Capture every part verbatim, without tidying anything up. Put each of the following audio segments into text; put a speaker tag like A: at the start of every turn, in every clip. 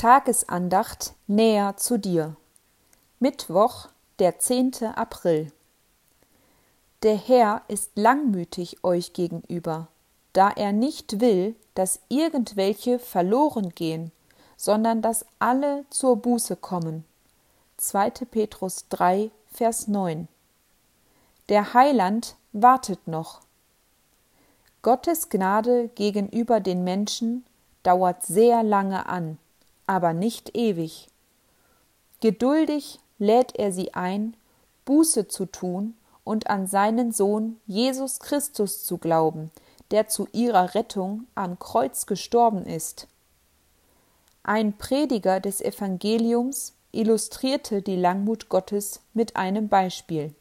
A: Tagesandacht näher zu dir. Mittwoch, der zehnte April. Der Herr ist langmütig euch gegenüber, da er nicht will, dass irgendwelche verloren gehen, sondern dass alle zur Buße kommen. zweiter Petrus drei, Vers neun. Der Heiland wartet noch. Gottes Gnade gegenüber den Menschen dauert sehr lange an, aber nicht ewig. Geduldig lädt er sie ein, Buße zu tun und an seinen Sohn Jesus Christus zu glauben, der zu ihrer Rettung am Kreuz gestorben ist. Ein Prediger des Evangeliums illustrierte die Langmut Gottes mit einem Beispiel.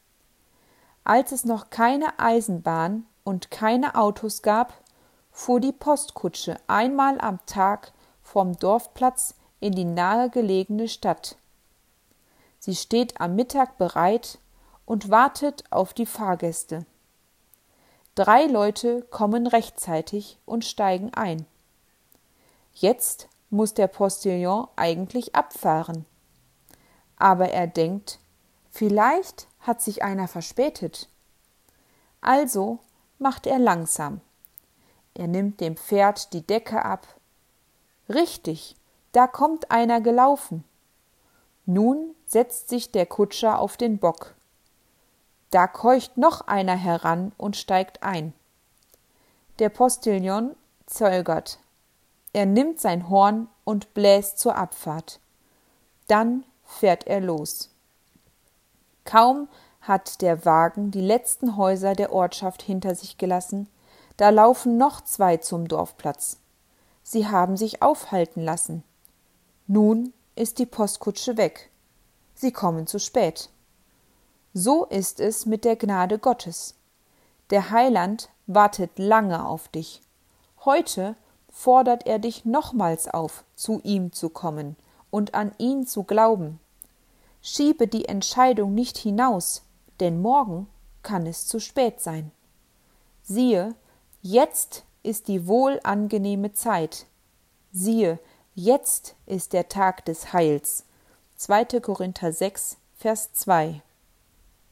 A: Als es noch keine Eisenbahn und keine Autos gab, fuhr die Postkutsche einmal am Tag vom Dorfplatz in die nahegelegene Stadt. Sie steht am Mittag bereit und wartet auf die Fahrgäste. Drei Leute kommen rechtzeitig und steigen ein. Jetzt muss der Postillon eigentlich abfahren. Aber er denkt, vielleicht hat sich einer verspätet. Also macht er langsam. Er nimmt dem Pferd die Decke ab. Richtig, da kommt einer gelaufen. Nun setzt sich der Kutscher auf den Bock. Da keucht noch einer heran und steigt ein. Der Postillon zögert. Er nimmt sein Horn und bläst zur Abfahrt. Dann fährt er los. Kaum hat der Wagen die letzten Häuser der Ortschaft hinter sich gelassen, da laufen noch zwei zum Dorfplatz. Sie haben sich aufhalten lassen. Nun ist die Postkutsche weg. Sie kommen zu spät. So ist es mit der Gnade Gottes. Der Heiland wartet lange auf dich. Heute fordert er dich nochmals auf, zu ihm zu kommen und an ihn zu glauben. Schiebe die Entscheidung nicht hinaus, denn morgen kann es zu spät sein. Siehe, jetzt ist die wohlangenehme Zeit. Siehe, jetzt ist der Tag des Heils. zweiter Korinther sechs, Vers zwei.